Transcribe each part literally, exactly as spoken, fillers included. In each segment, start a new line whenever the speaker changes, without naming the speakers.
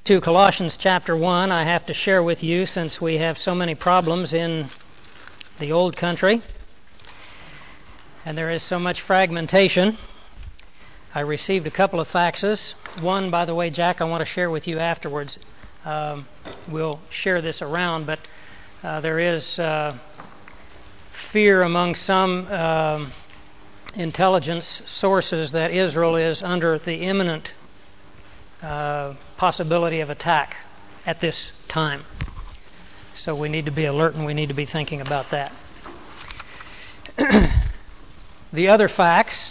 To Colossians chapter one, I have to share with you, since we have so many problems in the old country and there is so much fragmentation. I received a couple of faxes. One, by the way, Jack, I want to share with you afterwards. Um, we'll share this around, but uh, there is uh, fear among some um, intelligence sources that Israel is under the imminent uh, possibility of attack at this time. So we need to be alert and we need to be thinking about that. The other facts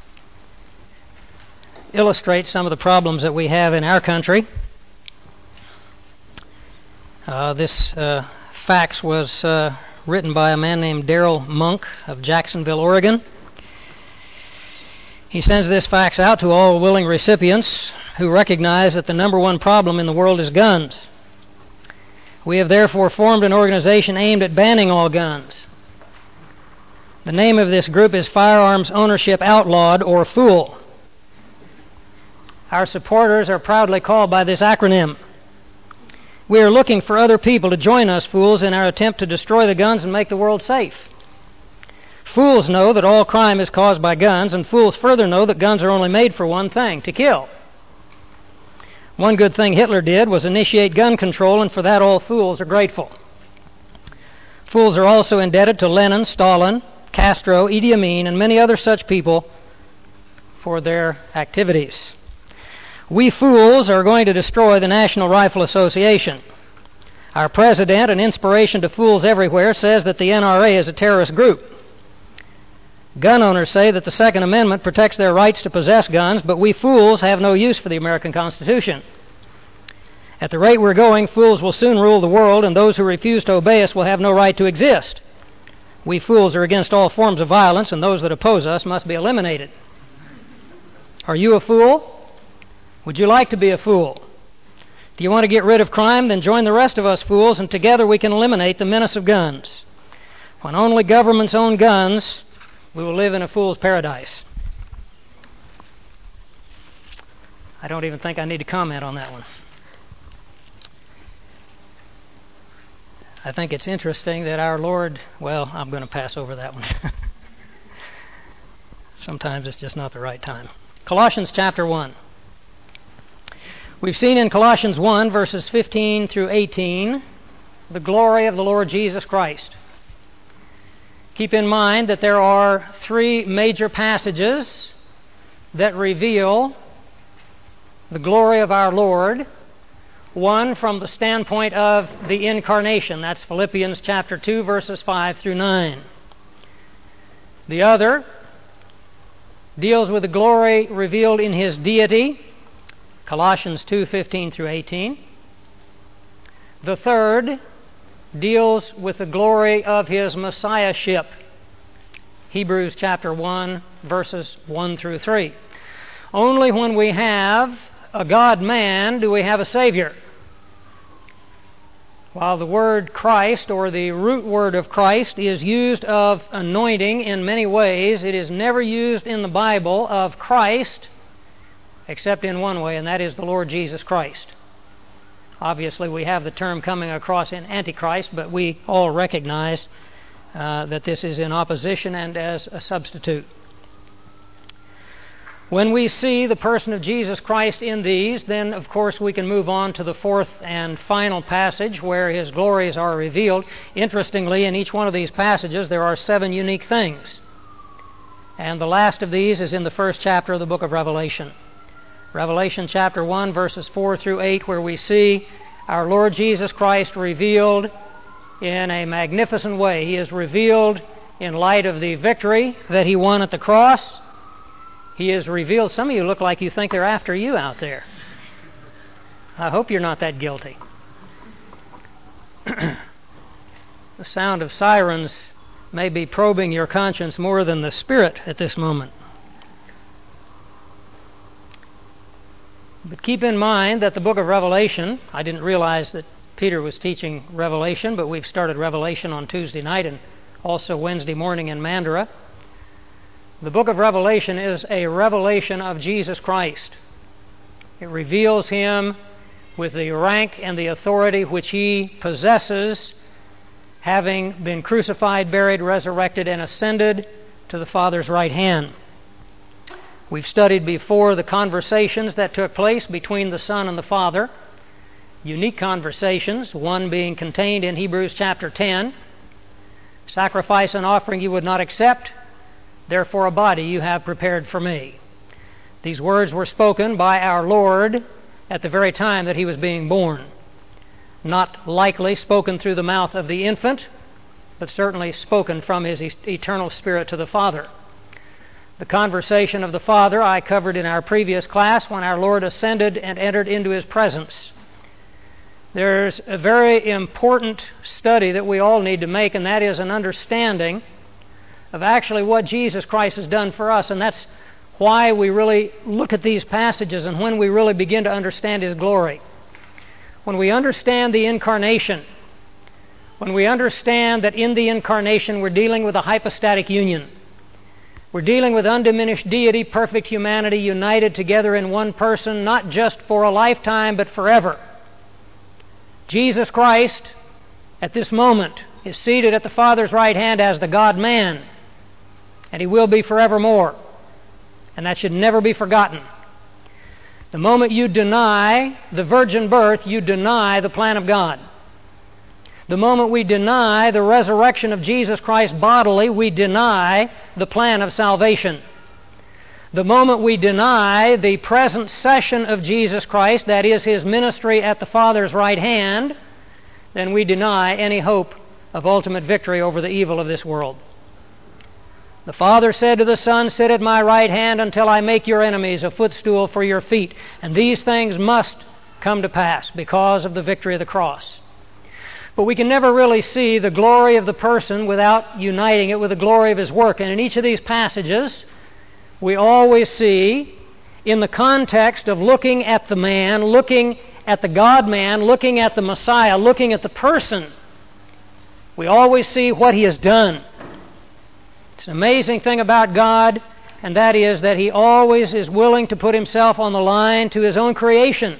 illustrate some of the problems that we have in our country. Uh, this uh, fax was uh, written by a man named Darrell Monk of Jacksonville, Oregon. He sends this fax out to all willing recipients who recognize that the number one problem in the world is guns. We have therefore formed an organization aimed at banning all guns. The name of this group is Firearms Ownership Outlawed, or FOOL. Our supporters are proudly called by this acronym. We are looking for other people to join us fools in our attempt to destroy the guns and make the world safe. Fools know that all crime is caused by guns, and fools further know that guns are only made for one thing, to kill. One good thing Hitler did was initiate gun control, and for that all fools are grateful. Fools are also indebted to Lenin, Stalin, Castro, Idi Amin, and many other such people for their activities. We fools are going to destroy the National Rifle Association. Our president, an inspiration to fools everywhere, says that the N R A is a terrorist group. Gun owners say that the Second Amendment protects their rights to possess guns, but we fools have no use for the American Constitution. At the rate we're going, fools will soon rule the world, and those who refuse to obey us will have no right to exist. We fools are against all forms of violence, and those that oppose us must be eliminated. Are you a fool? Would you like to be a fool? Do you want to get rid of crime? Then join the rest of us fools, and together we can eliminate the menace of guns. When only governments own guns, we will live in a fool's paradise. I don't even think I need to comment on that one. I think it's interesting that our Lord, well, I'm going to pass over that one. Sometimes it's just not the right time. Colossians chapter one. We've seen in Colossians one, verses fifteen through eighteen, the glory of the Lord Jesus Christ. Keep in mind that there are three major passages that reveal the glory of our Lord. One from the standpoint of the incarnation. That's Philippians chapter two, verses five through nine. The other deals with the glory revealed in His deity. Colossians two, fifteen through eighteen. The third deals with the glory of His Messiahship. Hebrews chapter one, verses one through three. Only when we have a God-man do we have a Savior. While the word Christ, or the root word of Christ, is used of anointing in many ways, it is never used in the Bible of Christ except in one way, and that is the Lord Jesus Christ. Obviously, we have the term coming across in Antichrist, but we all recognize uh, that this is in opposition and as a substitute. When we see the person of Jesus Christ in these, then of course we can move on to the fourth and final passage where His glories are revealed. Interestingly, in each one of these passages there are seven unique things. And the last of these is in the first chapter of the book of Revelation. Revelation chapter one, verses four through eight, where we see our Lord Jesus Christ revealed in a magnificent way. He is revealed in light of the victory that He won at the cross. He is revealed. Some of you look like you think they're after you out there. I hope you're not that guilty. The sound of sirens may be probing your conscience more than the Spirit at this moment. But keep in mind that the book of Revelation, I didn't realize that Peter was teaching Revelation, but we've started Revelation on Tuesday night and also Wednesday morning in Mandara. The book of Revelation is a revelation of Jesus Christ. It reveals Him with the rank and the authority which he possesses, having been crucified, buried, resurrected, and ascended to the Father's right hand. We've studied before the conversations that took place between the Son and the Father, unique conversations, one being contained in Hebrews chapter ten. Sacrifice and offering you would not accept, therefore a body you have prepared for me. These words were spoken by our Lord at the very time that he was being born. Not likely spoken through the mouth of the infant, but certainly spoken from his eternal Spirit to the Father. The conversation of the Father I covered in our previous class when our Lord ascended and entered into his presence. There's a very important study that we all need to make, and that is an understanding of actually what Jesus Christ has done for us. And that's why we really look at these passages and when we really begin to understand his glory. When we understand the incarnation, when we understand that in the incarnation we're dealing with a hypostatic union, we're dealing with undiminished deity, perfect humanity, united together in one person, not just for a lifetime, but forever. Jesus Christ, at this moment, is seated at the Father's right hand as the God-man, and he will be forevermore. And that should never be forgotten. The moment you deny the virgin birth, you deny the plan of God. The moment we deny the resurrection of Jesus Christ bodily, we deny the plan of salvation. The moment we deny the present session of Jesus Christ, that is his ministry at the Father's right hand, then we deny any hope of ultimate victory over the evil of this world. The Father said to the Son, "Sit at my right hand until I make your enemies a footstool for your feet." And these things must come to pass because of the victory of the cross. But we can never really see the glory of the person without uniting it with the glory of his work. And in each of these passages, we always see, in the context of looking at the man, looking at the God-man, looking at the Messiah, looking at the person, we always see what he has done. It's an amazing thing about God, and that is that he always is willing to put himself on the line to his own creation.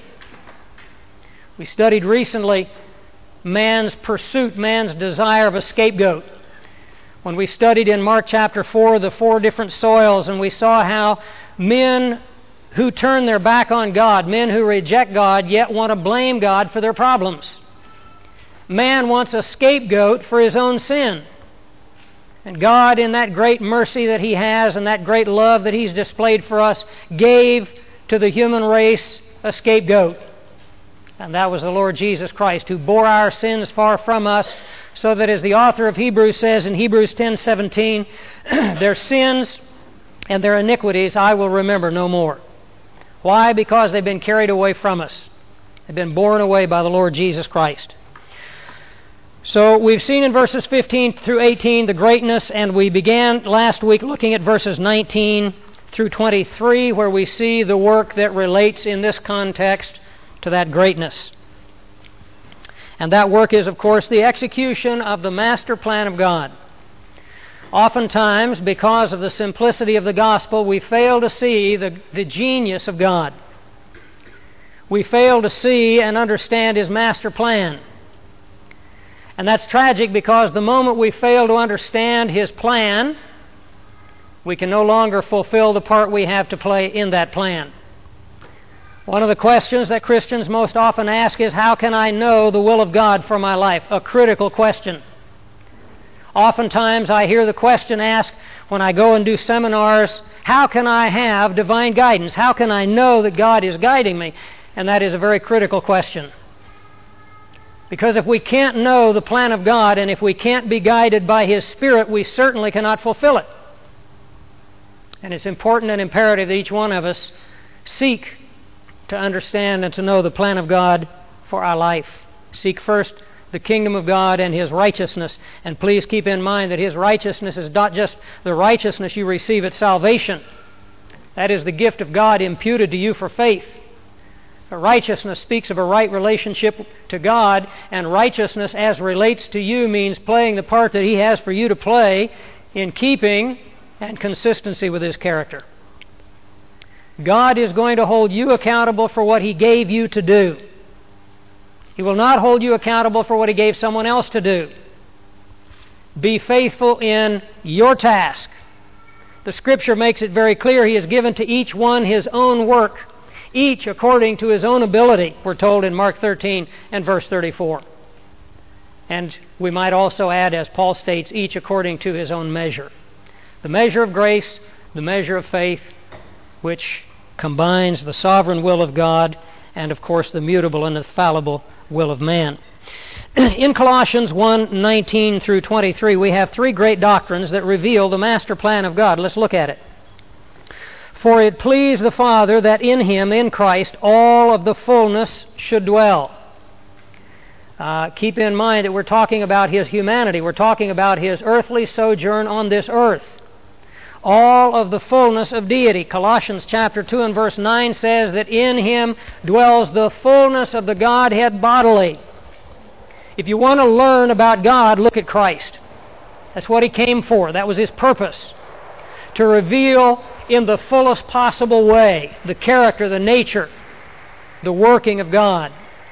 We studied recently man's pursuit, man's desire of a scapegoat. When we studied in Mark chapter four the four different soils, and we saw how men who turn their back on God, men who reject God, yet want to blame God for their problems. Man wants a scapegoat for his own sin. And God, in that great mercy that he has and that great love that he's displayed for us, gave to the human race a scapegoat. And that was the Lord Jesus Christ, who bore our sins far from us, so that, as the author of Hebrews says in Hebrews ten seventeen, their sins and their iniquities I will remember no more. Why? Because they've been carried away from us. They've been borne away by the Lord Jesus Christ. So we've seen in verses fifteen through eighteen the greatness, and we began last week looking at verses nineteen through twenty-three, where we see the work that relates in this context to that greatness. And that work is, of course, the execution of the master plan of God. Oftentimes, because of the simplicity of the gospel, we fail to see the, the genius of God. We fail to see and understand his master plan. And that's tragic, because the moment we fail to understand his plan, we can no longer fulfill the part we have to play in that plan. One of the questions that Christians most often ask is, how can I know the will of God for my life? A critical question. Oftentimes I hear the question asked when I go and do seminars, how can I have divine guidance? How can I know that God is guiding me? And that is a very critical question. Because if we can't know the plan of God, and if we can't be guided by his Spirit, we certainly cannot fulfill it. And it's important and imperative that each one of us seek to understand and to know the plan of God for our life. Seek first the kingdom of God and his righteousness. And please keep in mind that his righteousness is not just the righteousness you receive at salvation. That is the gift of God imputed to you for faith. But righteousness speaks of a right relationship to God, and righteousness as relates to you means playing the part that he has for you to play in keeping and consistency with his character. God is going to hold you accountable for what he gave you to do. He will not hold you accountable for what He gave someone else to do. Be faithful in your task. The Scripture makes it very clear He has given to each one his own work, each according to his own ability, we're told in Mark thirteen and verse thirty-four. And we might also add, as Paul states, each according to his own measure. The measure of grace, the measure of faith, which combines the sovereign will of God and, of course, the mutable and infallible will of man. In Colossians one nineteen through twenty-three, we have three great doctrines that reveal the master plan of God. Let's look at it. For it pleased the Father that in Him, in Christ, all of the fullness should dwell. Uh, keep in mind that we're talking about His humanity. We're talking about His earthly sojourn on this earth. All of the fullness of deity. Colossians chapter two and verse nine says that in Him dwells the fullness of the Godhead bodily. If you want to learn about God, look at Christ. That's what He came for. That was His purpose. To reveal in the fullest possible way the character, the nature, the working of God.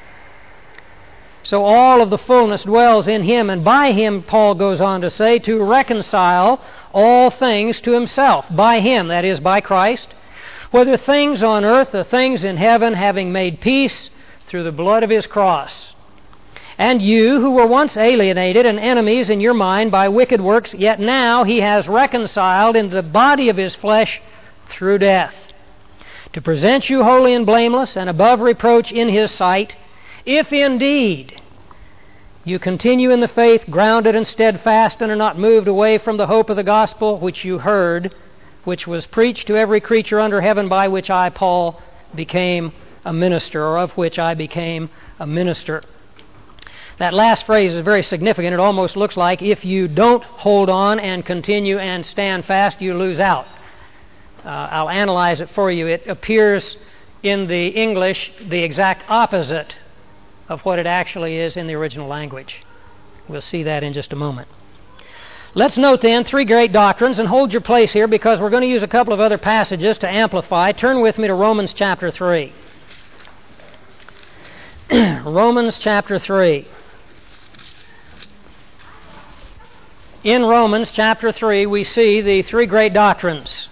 So all of the fullness dwells in Him, and by Him, Paul goes on to say, to reconcile all things to Himself. By Him, that is, by Christ, whether things on earth or things in heaven, having made peace through the blood of His cross. And you, who were once alienated and enemies in your mind by wicked works, yet now He has reconciled in the body of His flesh through death, to present you holy and blameless and above reproach in His sight, if indeed you continue in the faith, grounded and steadfast, and are not moved away from the hope of the gospel which you heard, which was preached to every creature under heaven, by which I, Paul, became a minister, or of which I became a minister. That last phrase is very significant. It almost looks like if you don't hold on and continue and stand fast, you lose out. Uh, I'll analyze it for you. It appears in the English the exact opposite of what it actually is in the original language. We'll see that in just a moment. Let's note then three great doctrines, and hold your place here because we're going to use a couple of other passages to amplify. Turn with me to Romans chapter three. Romans chapter three. In Romans chapter three, we see the three great doctrines.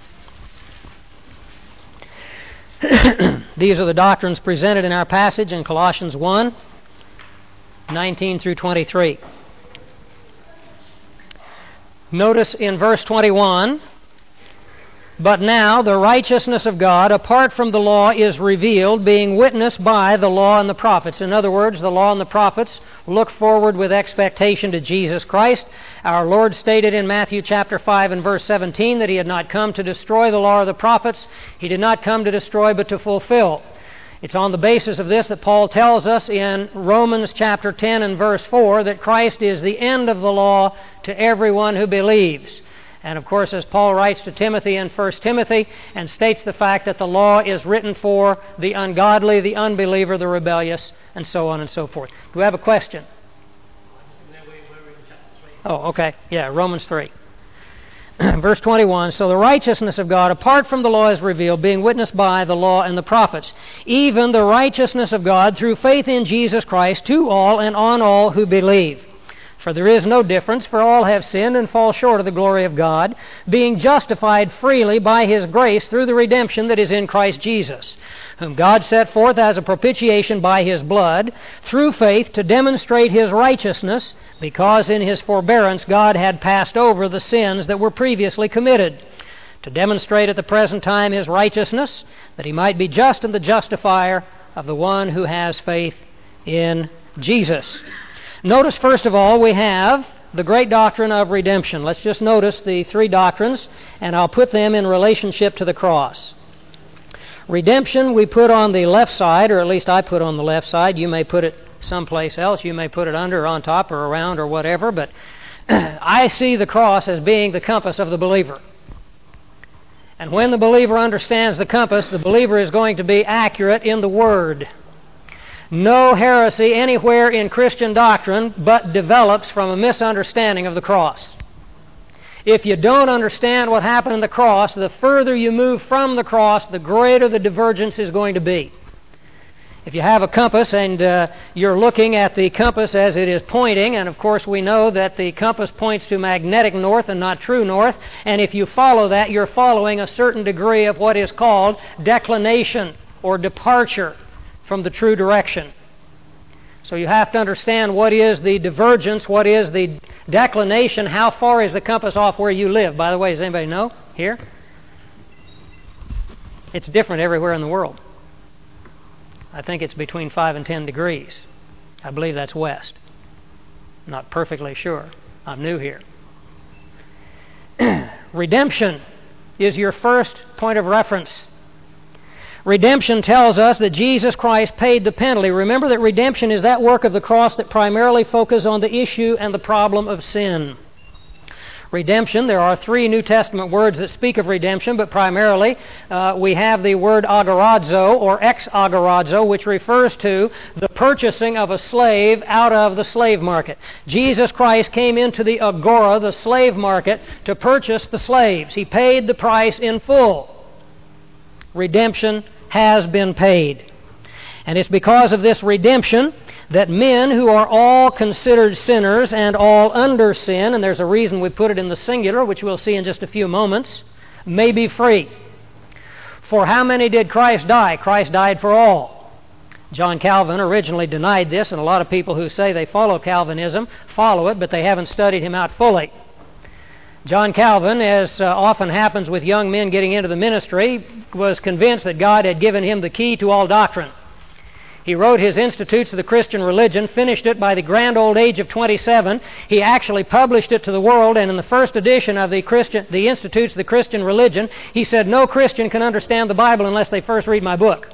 These are the doctrines presented in our passage in Colossians one nineteen through twenty-three. Notice in verse twenty-one, but now the righteousness of God apart from the law is revealed, being witnessed by the law and the prophets. In other words, the law and the prophets look forward with expectation to Jesus Christ. Our Lord stated in Matthew chapter five and verse seventeen that He had not come to destroy the law or the prophets. He did not come to destroy but to fulfill. It's on the basis of this that Paul tells us in Romans chapter ten and verse four that Christ is the end of the law to everyone who believes. And of course, as Paul writes to Timothy in First Timothy and states the fact that the law is written for the ungodly, the unbeliever, the rebellious, and so on and so forth. Do we have a question? Oh, okay. Yeah, Romans three. Verse twenty-one, so the righteousness of God apart from the law is revealed, being witnessed by the law and the prophets, even the righteousness of God through faith in Jesus Christ to all and on all who believe. For there is no difference, for all have sinned and fall short of the glory of God, being justified freely by His grace through the redemption that is in Christ Jesus, whom God set forth as a propitiation by His blood, through faith to demonstrate His righteousness, because in His forbearance God had passed over the sins that were previously committed, to demonstrate at the present time His righteousness, that He might be just and the justifier of the one who has faith in Jesus. Notice, first of all, we have the great doctrine of redemption. Let's just notice the three doctrines, and I'll put them in relationship to the cross. Redemption we put on the left side, or at least I put on the left side. You may put it someplace else. You may put it under or on top or around or whatever, but I see the cross as being the compass of the believer. And when the believer understands the compass, the believer is going to be accurate in the Word. No heresy anywhere in Christian doctrine but develops from a misunderstanding of the cross. If you don't understand what happened in the cross, the further you move from the cross, the greater the divergence is going to be. If you have a compass and uh, you're looking at the compass as it is pointing, and of course we know that the compass points to magnetic north and not true north, and if you follow that, you're following a certain degree of what is called declination or departure from the true direction. So you have to understand what is the divergence, what is the declination, how far is the compass off where you live. By the way, does anybody know here? It's different everywhere in the world. I think it's between five and ten degrees. I believe that's west. Not perfectly sure. I'm new here. Redemption is your first point of reference. Redemption tells us that Jesus Christ paid the penalty. Remember that redemption is that work of the cross that primarily focuses on the issue and the problem of sin. Redemption, there are three New Testament words that speak of redemption, but primarily uh, we have the word agorazo or ex-agorazo, which refers to the purchasing of a slave out of the slave market. Jesus Christ came into the agora, the slave market, to purchase the slaves. He paid the price in full. Redemption has been paid. And it's because of this redemption that men who are all considered sinners and all under sin, and there's a reason we put it in the singular, which we'll see in just a few moments, may be free. For how many did Christ die? Christ died for all. John Calvin originally denied this, and a lot of people who say they follow Calvinism follow it, but they haven't studied him out fully. John Calvin, as uh, often happens with young men getting into the ministry, was convinced that God had given him the key to all doctrine. He wrote his Institutes of the Christian Religion, finished it by the grand old age of twenty-seven. He actually published it to the world, and in the first edition of the Christian, the Institutes of the Christian Religion, he said, no Christian can understand the Bible unless they first read my book.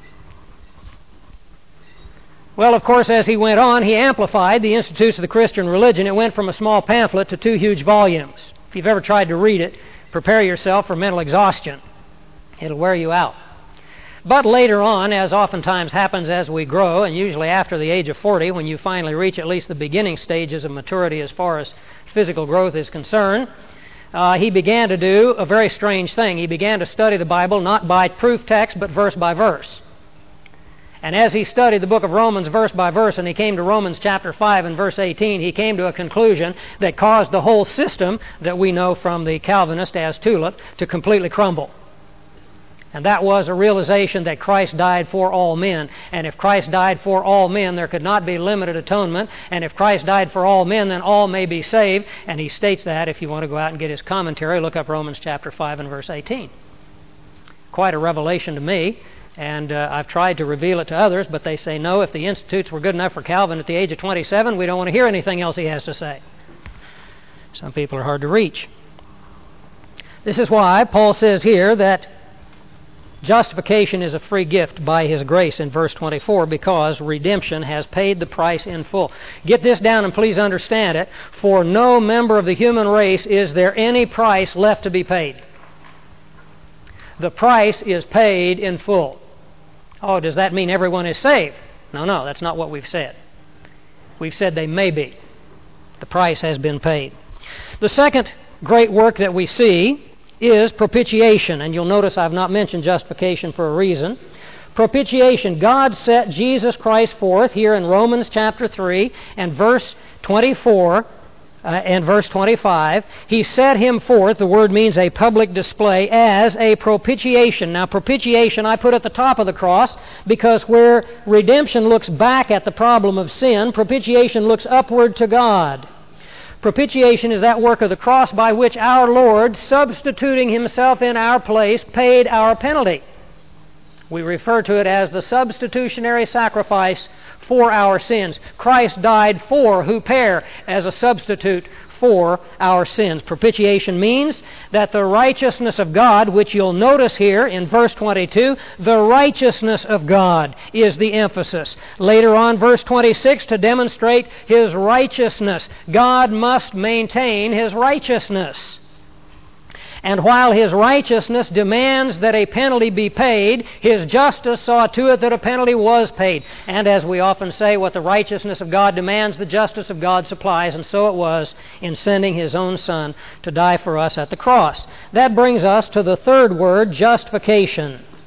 Well, of course, as he went on, he amplified the Institutes of the Christian Religion. It went from a small pamphlet to two huge volumes. If you've ever tried to read it, prepare yourself for mental exhaustion. It'll wear you out. But later on, as oftentimes happens as we grow, and usually after the age of forty, when you finally reach at least the beginning stages of maturity as far as physical growth is concerned, uh, he began to do a very strange thing. He began to study the Bible not by proof text, but verse by verse. And as he studied the book of Romans verse by verse, and he came to Romans chapter five and verse eighteen, he came to a conclusion that caused the whole system that we know from the Calvinist as tulip to completely crumble. And that was a realization that Christ died for all men. And if Christ died for all men, there could not be limited atonement. And if Christ died for all men, then all may be saved. And he states that. If you want to go out and get his commentary, look up Romans chapter five and verse eighteen. Quite a revelation to me. And uh, I've tried to reveal it to others, but they say, no, if the Institutes were good enough for Calvin at the age of twenty-seven, we don't want to hear anything else he has to say. Some people are hard to reach. This is why Paul says here that justification is a free gift by His grace in verse twenty-four, because redemption has paid the price in full. Get this down and please understand it. For no member of the human race is there any price left to be paid. The price is paid in full. Oh, does that mean everyone is saved? No, no, that's not what we've said. We've said they may be. The price has been paid. The second great work that we see is propitiation. And you'll notice I've not mentioned justification for a reason. Propitiation. God set Jesus Christ forth here in Romans chapter three and verse twenty-four uh, and verse twenty-five. He set him forth, the word means a public display, as a propitiation. Now propitiation I put at the top of the cross because where redemption looks back at the problem of sin, propitiation looks upward to God. Propitiation is that work of the cross by which our Lord, substituting Himself in our place, paid our penalty. We refer to it as the substitutionary sacrifice for our sins. Christ died for huper, as a substitute for our sins. Propitiation means that the righteousness of God, which you'll notice here in verse twenty-two, the righteousness of God is the emphasis. Later on, verse twenty-six, to demonstrate His righteousness, God must maintain His righteousness. And while His righteousness demands that a penalty be paid, His justice saw to it that a penalty was paid. And as we often say, what the righteousness of God demands, the justice of God supplies, and so it was in sending His own Son to die for us at the cross. That brings us to the third word, justification.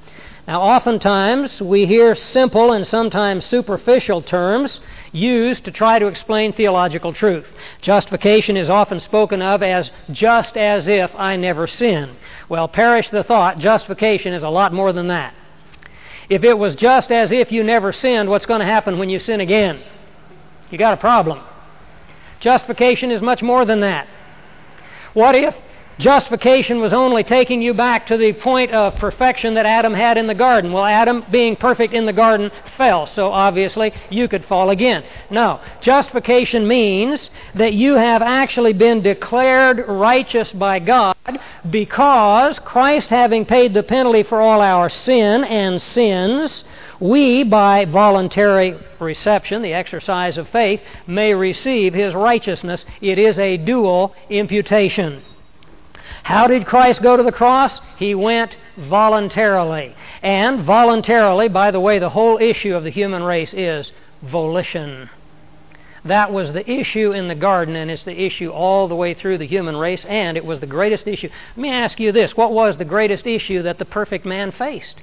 Now, oftentimes we hear simple and sometimes superficial terms used to try to explain theological truth. Justification is often spoken of as just as if I never sinned. Well, perish the thought, justification is a lot more than that. If it was just as if you never sinned, what's going to happen when you sin again? You got a problem. Justification is much more than that. What if justification was only taking you back to the point of perfection that Adam had in the garden? Well, Adam, being perfect in the garden, fell, so obviously you could fall again. No, justification means that you have actually been declared righteous by God because Christ, having paid the penalty for all our sin and sins, we, by voluntary reception, the exercise of faith, may receive His righteousness. It is a dual imputation. How did Christ go to the cross? He went voluntarily. And voluntarily, by the way, the whole issue of the human race is volition. That was the issue in the garden, and it's the issue all the way through the human race, and it was the greatest issue. Let me ask you this. What was the greatest issue that the perfect man faced?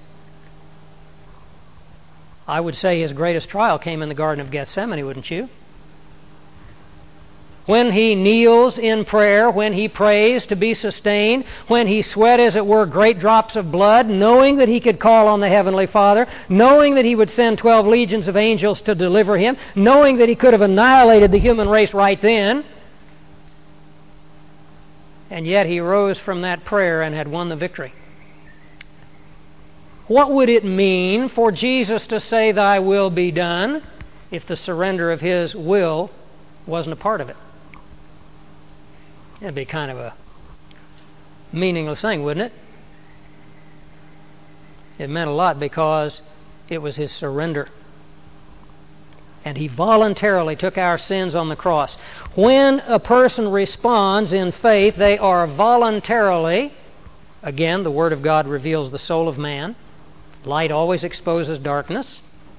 I would say his greatest trial came in the Garden of Gethsemane, wouldn't you? When he kneels in prayer, when he prays to be sustained, when he sweat, as it were, great drops of blood, knowing that he could call on the Heavenly Father, knowing that he would send twelve legions of angels to deliver him, knowing that he could have annihilated the human race right then, and yet he rose from that prayer and had won the victory. What would it mean for Jesus to say, "Thy will be done," if the surrender of His will wasn't a part of it? It'd be kind of a meaningless thing, wouldn't it? It meant a lot because it was His surrender. And He voluntarily took our sins on the cross. When a person responds in faith, they are voluntarily, again, the Word of God reveals the soul of man. Light always exposes darkness.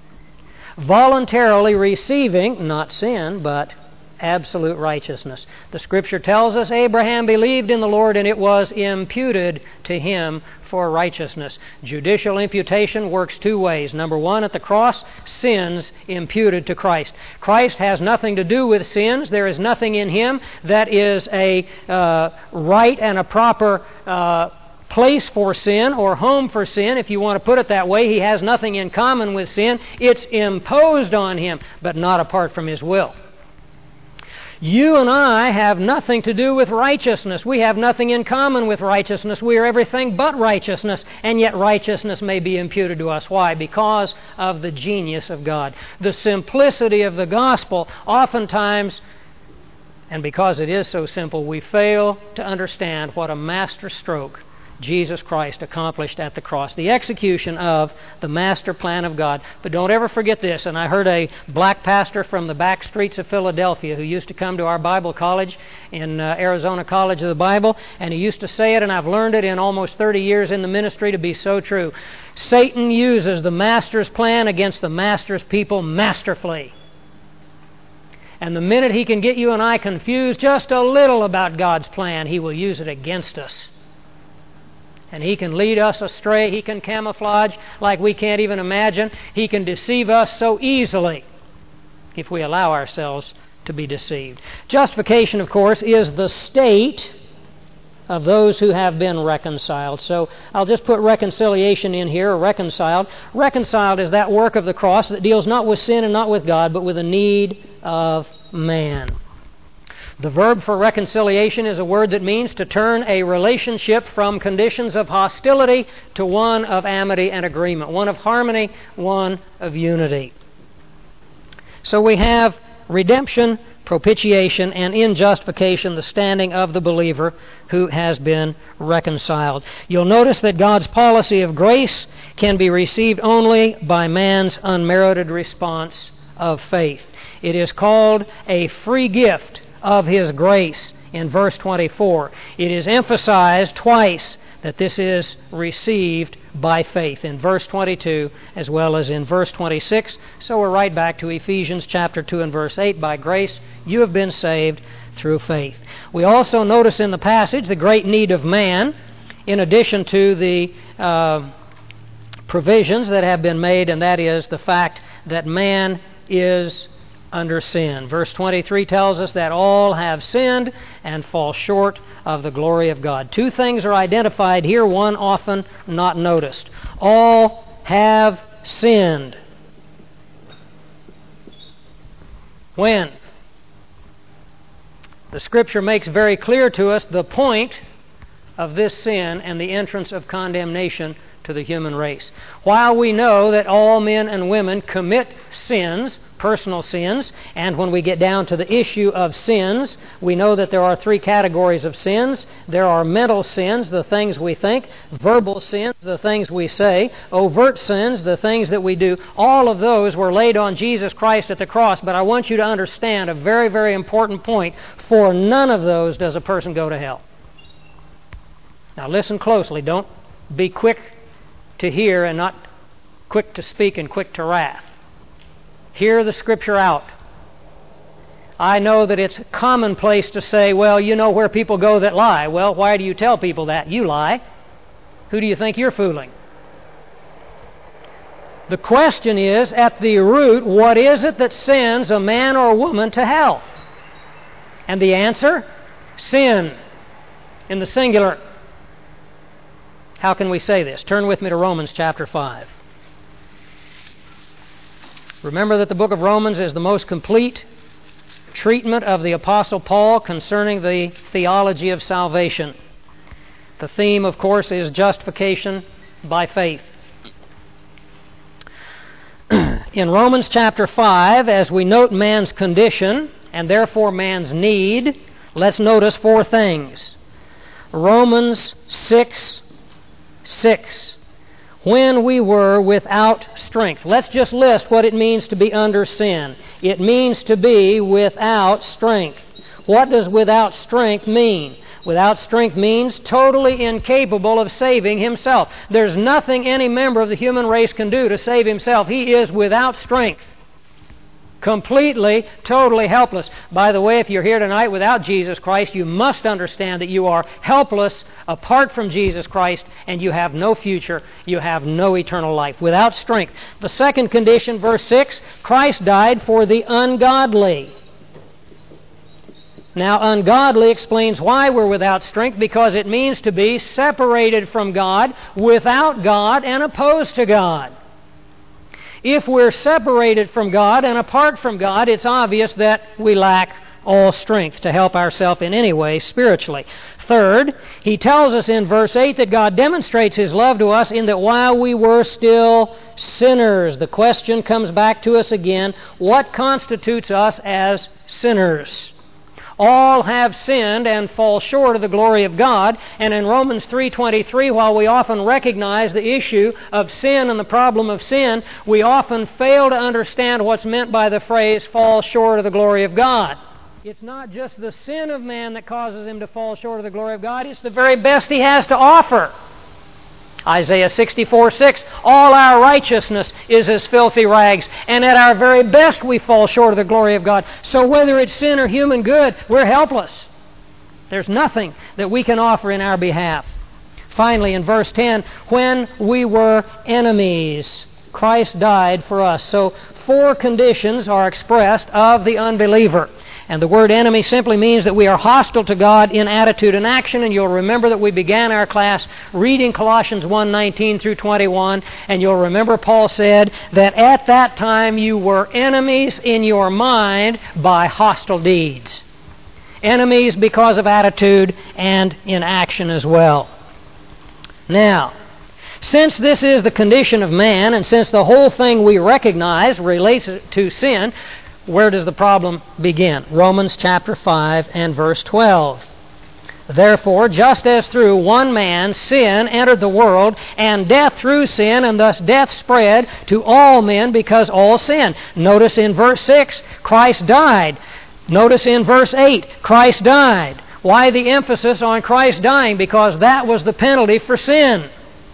Voluntarily receiving, not sin, but absolute righteousness. The Scripture tells us Abraham believed in the Lord and it was imputed to him for righteousness. Judicial imputation works two ways. Number one, at the cross, sins imputed to Christ. Christ has nothing to do with sins. There is nothing in Him that is a uh, right and a proper uh, place for sin or home for sin, if you want to put it that way. He has nothing in common with sin. It's imposed on Him, but not apart from His will. You and I have nothing to do with righteousness. We have nothing in common with righteousness. We are everything but righteousness, and yet righteousness may be imputed to us. Why? Because of the genius of God. The simplicity of the gospel, oftentimes, and because it is so simple, we fail to understand what a master stroke Jesus Christ accomplished at the cross, the execution of the master plan of God. But don't ever forget this, and I heard a black pastor from the back streets of Philadelphia who used to come to our Bible college in uh, Arizona College of the Bible, and he used to say it, and I've learned it in almost thirty years in the ministry to be so true. Satan uses the master's plan against the master's people masterfully. And the minute he can get you and I confused just a little about God's plan, he will use it against us. And he can lead us astray. He can camouflage like we can't even imagine. He can deceive us so easily if we allow ourselves to be deceived. Justification, of course, is the state of those who have been reconciled. So I'll just put reconciliation in here, or reconciled. Reconciled is that work of the cross that deals not with sin and not with God, but with the need of man. The verb for reconciliation is a word that means to turn a relationship from conditions of hostility to one of amity and agreement, one of harmony, one of unity. So we have redemption, propitiation, and in justification, the standing of the believer who has been reconciled. You'll notice that God's policy of grace can be received only by man's unmerited response of faith. It is called a free gift of His grace in verse twenty-four. It is emphasized twice that this is received by faith in verse twenty-two as well as in verse twenty-six. So we're right back to Ephesians chapter two and verse eight. By grace you have been saved through faith. We also notice in the passage the great need of man, in addition to the uh, provisions that have been made, and that is the fact that man is under sin. Verse twenty-three tells us that all have sinned and fall short of the glory of God. Two things are identified here, one often not noticed. All have sinned. When? The Scripture makes very clear to us the point of this sin and the entrance of condemnation to the human race. While we know that all men and women commit sins, personal sins, and when we get down to the issue of sins, we know that there are three categories of sins. There are mental sins, the things we think; verbal sins, the things we say; overt sins, the things that we do. All of those were laid on Jesus Christ at the cross, but I want you to understand a very, very important point. For none of those does a person go to hell. Now listen closely. Don't be quick to hear and not quick to speak and quick to wrath. Hear the Scripture out. I know that it's commonplace to say, well, you know where people go that lie. Well, why do you tell people that? You lie. Who do you think you're fooling? The question is, at the root, what is it that sends a man or a woman to hell? And the answer? Sin. In the singular. How can we say this? Turn with me to Romans chapter five. Remember that the book of Romans is the most complete treatment of the Apostle Paul concerning the theology of salvation. The theme, of course, is justification by faith. In Romans chapter five, as we note man's condition and therefore man's need, let's notice four things. Romans six six. When we were without strength. Let's just list what it means to be under sin. It means to be without strength. What does without strength mean? Without strength means totally incapable of saving himself. There's nothing any member of the human race can do to save himself. He is without strength. Completely, totally helpless. By the way, if you're here tonight without Jesus Christ, you must understand that you are helpless apart from Jesus Christ, and you have no future, you have no eternal life. Without strength. The second condition, verse six, Christ died for the ungodly. Now, ungodly explains why we're without strength, because it means to be separated from God, without God, and opposed to God. If we're separated from God and apart from God, it's obvious that we lack all strength to help ourselves in any way spiritually. Third, he tells us in verse eight that God demonstrates His love to us in that while we were still sinners. The question comes back to us again, what constitutes us as sinners? All have sinned and fall short of the glory of God. And in Romans three twenty-three, while we often recognize the issue of sin and the problem of sin, we often fail to understand what's meant by the phrase, fall short of the glory of God. It's not just the sin of man that causes him to fall short of the glory of God, it's the very best he has to offer. Isaiah sixty-four six, all our righteousness is as filthy rags, and at our very best we fall short of the glory of God. So whether it's sin or human good, we're helpless. There's nothing that we can offer in our behalf. Finally, in verse ten, when we were enemies, Christ died for us. So four conditions are expressed of the unbeliever. And the word enemy simply means that we are hostile to God in attitude and action. And you'll remember that we began our class reading Colossians one nineteen through twenty-one. And you'll remember Paul said that at that time you were enemies in your mind by hostile deeds. Enemies because of attitude and in action as well. Now, since this is the condition of man, and since the whole thing we recognize relates to sin, where does the problem begin? Romans chapter five and verse twelve. Therefore, just as through one man sin entered the world, and death through sin, and thus death spread to all men because all sin. Notice in verse six, Christ died. Notice in verse eight, Christ died. Why the emphasis on Christ dying? Because that was the penalty for sin.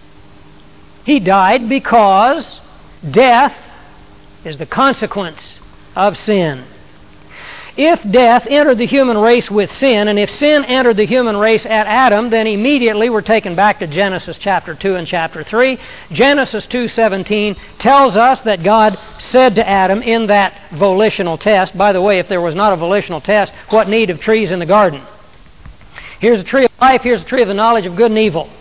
He died because death is the consequence of sin. If death entered the human race with sin, and if sin entered the human race at Adam, then immediately we're taken back to Genesis chapter two and chapter three. Genesis two seventeen tells us that God said to Adam in that volitional test, by the way, if there was not a volitional test, what need of trees in the garden? Here's a tree of life, here's a tree of the knowledge of good and evil.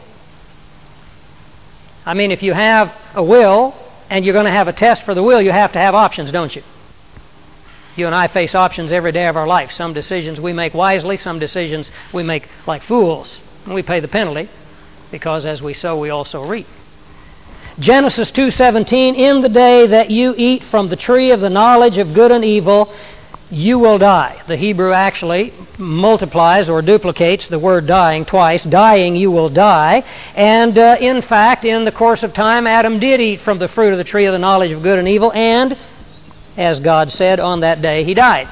I mean, if you have a will, and you're going to have a test for the will, you have to have options, don't you? You and I face options every day of our life. Some decisions we make wisely, some decisions we make like fools. And we pay the penalty, because as we sow, we also reap. Genesis two seventeen, in the day that you eat from the tree of the knowledge of good and evil, you will die. The Hebrew actually multiplies or duplicates the word dying twice. Dying, you will die. And uh, in fact, in the course of time, Adam did eat from the fruit of the tree of the knowledge of good and evil, and as God said, on that day he died.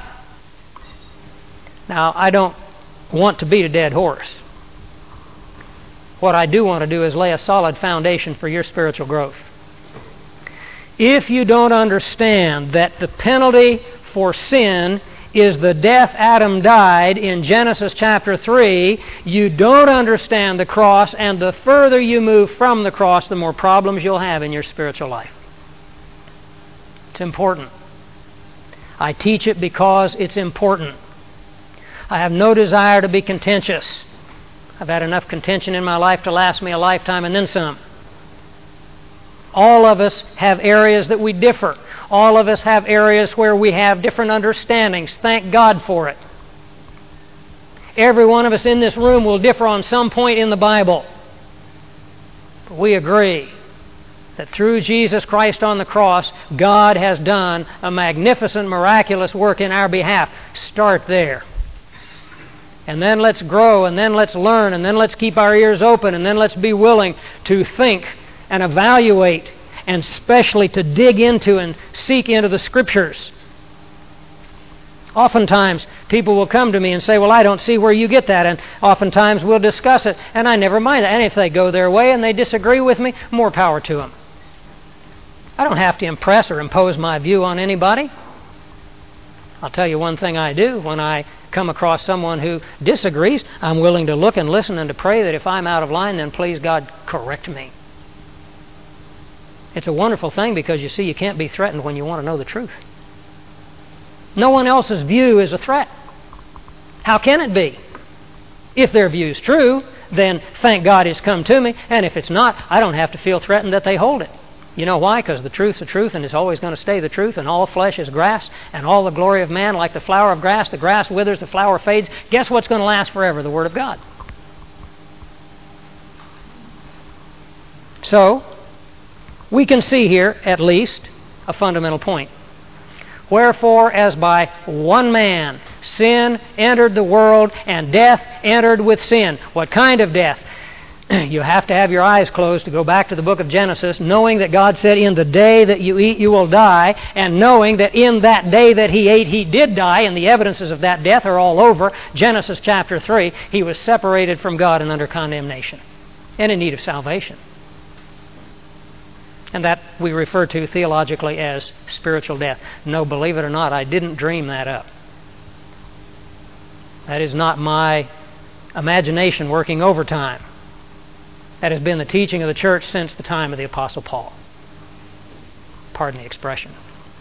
Now, I don't want to beat a dead horse. What I do want to do is lay a solid foundation for your spiritual growth. If you don't understand that the penalty for sin is the death Adam died in Genesis chapter three, you don't understand the cross, and the further you move from the cross, the more problems you'll have in your spiritual life. It's important. I teach it because it's important. I have no desire to be contentious. I've had enough contention in my life to last me a lifetime and then some. All of us have areas that we differ. All of us have areas where we have different understandings. Thank God for it. Every one of us in this room will differ on some point in the Bible. But we agree that through Jesus Christ on the cross, God has done a magnificent, miraculous work in our behalf. Start there. And then let's grow, and then let's learn, and then let's keep our ears open, and then let's be willing to think and evaluate, and especially to dig into and seek into the Scriptures. Oftentimes, people will come to me and say, well, I don't see where you get that. And oftentimes we'll discuss it, and I never mind it. And if they go their way and they disagree with me, more power to them. I don't have to impress or impose my view on anybody. I'll tell you one thing I do. When I come across someone who disagrees, I'm willing to look and listen and to pray that if I'm out of line, then please God, correct me. It's a wonderful thing, because you see, you can't be threatened when you want to know the truth. No one else's view is a threat. How can it be? If their view is true, then thank God it's come to me, and if it's not, I don't have to feel threatened that they hold it. You know why? Because the truth's the truth, and it's always going to stay the truth, and all flesh is grass, and all the glory of man like the flower of grass. The grass withers, the flower fades. Guess what's going to last forever? The Word of God. So, we can see here, at least, a fundamental point. Wherefore, as by one man sin entered the world, and death entered with sin. What kind of death? You have to have your eyes closed to go back to the book of Genesis, knowing that God said, in the day that you eat, you will die, and knowing that in that day that he ate, he did die, and the evidences of that death are all over. Genesis chapter three, he was separated from God and under condemnation, and in need of salvation. And that we refer to theologically as spiritual death. No, believe it or not, I didn't dream that up. That is not my imagination working overtime. That has been the teaching of the church since the time of the Apostle Paul. Pardon the expression.